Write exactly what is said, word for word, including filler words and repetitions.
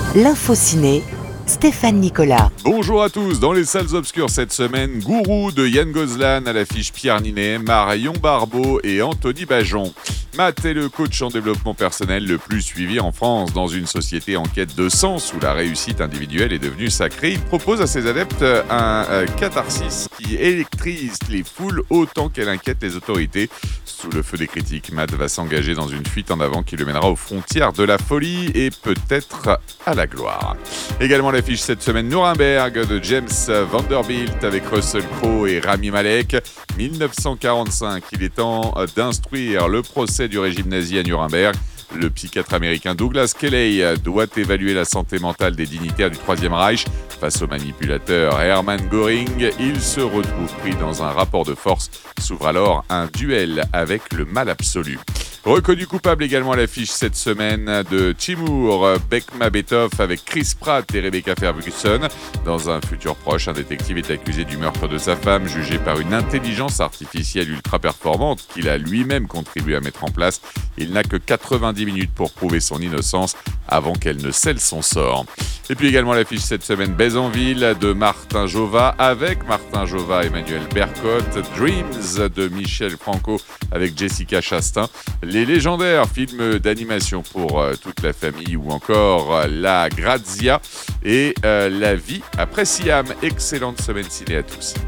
L'info ciné, Stéphane Nicolas. Bonjour à tous, dans les salles obscures cette semaine, Gourou de Yann Gozlan à l'affiche Pierre Ninet, Marion Barbeau et Anthony Bajon. Matt est le coach en développement personnel le plus suivi en France. Dans une société en quête de sens où la réussite individuelle est devenue sacrée, il propose à ses adeptes un euh, catharsis qui électrise les foules autant qu'elle inquiète les autorités. Sous le feu des critiques, Matt va s'engager dans une fuite en avant qui le mènera aux frontières de la folie et peut-être à la gloire. Également l'affiche cette semaine Nuremberg de James Vanderbilt avec Russell Crowe et Rami Malek. dix-neuf cent quarante-cinq, il est temps d'instruire le procès du régime nazi à Nuremberg. Le psychiatre américain Douglas Kelley doit évaluer la santé mentale des dignitaires du Troisième Reich. Face au manipulateur Hermann Göring, il se retrouve pris dans un rapport de force. S'ouvre alors un duel avec le mal absolu. Reconnu coupable également à l'affiche cette semaine de Timur Bekmambetov avec Chris Pratt et Rebecca Ferguson. Dans un futur proche, un détective est accusé du meurtre de sa femme, jugé par une intelligence artificielle ultra performante qu'il a lui-même contribué à mettre en place. Il n'a que quatre-vingt-dix minutes pour prouver son innocence avant qu'elle ne scelle son sort. Et puis également l'affiche cette semaine Baise en ville de Martin Jova avec Martin Jova et Emmanuel Bercotte, Dreams de Michel Franco avec Jessica Chastain, les légendaires films d'animation pour euh, toute la famille ou encore euh, La Grazia et euh, La vie après Siam. Excellente semaine ciné à tous.